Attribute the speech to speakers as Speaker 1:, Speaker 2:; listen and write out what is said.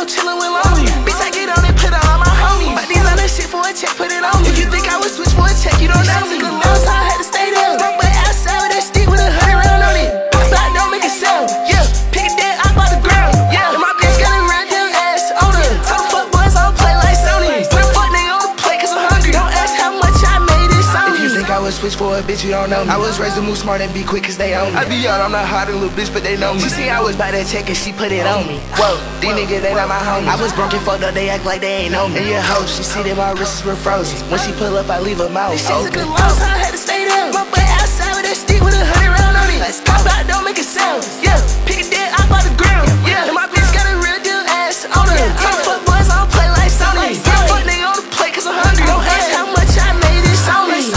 Speaker 1: I'm chillin' with lonely. Bitch, I get on and put on all my homies. But these other shit for a check, put it on me. If you think I would switch for a check, you don't know me. Good mouse, so I had to stay there. Broke but outside with that stick with 100 round on it. Block don't make it sound, yeah. Pick it dead up off the ground, yeah. And my bitch got a random ass on her. Tell the fuck boys I don't play like Sony. Put a fuck nigga on the plate cause I'm hungry. Don't ask how much I made this on me. If you think I would switch for a bitch, you don't know me. I was raised to move smart and be quick cause they own me. I be young, I'm not hot, a little bitch, but they know me. She see I was by that check and she put it on me. Whoa, these niggas, they not my homies. I was broken, fucked up, they act like they ain't know me. And your hoe, she see that my wrists were frozen. When she pull up, I leave her mouth open. This shit's a good loss, so I had to stay there. My butt outside with that stick with 100 round on it. Let's go. Block don't make it sound, yeah. Pick it dead up off the ground, yeah. And my bitch got a real deal ass on her. Tell the fuck boys I don't play like Sony. Put a fuck nigga on the plate cause I'm hungry. Don't ask how much I made this on me.